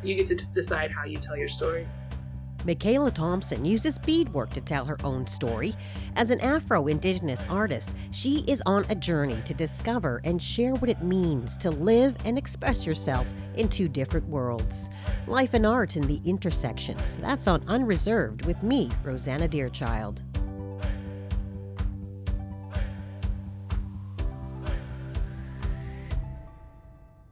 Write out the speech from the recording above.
you get to decide how you tell your story. Michaela Thompson uses beadwork to tell her own story. As an Afro-Indigenous artist, she is on a journey to discover and share what it means to live and express yourself in two different worlds. Life and art in the intersections. That's on Unreserved with me, Rosanna Deerchild.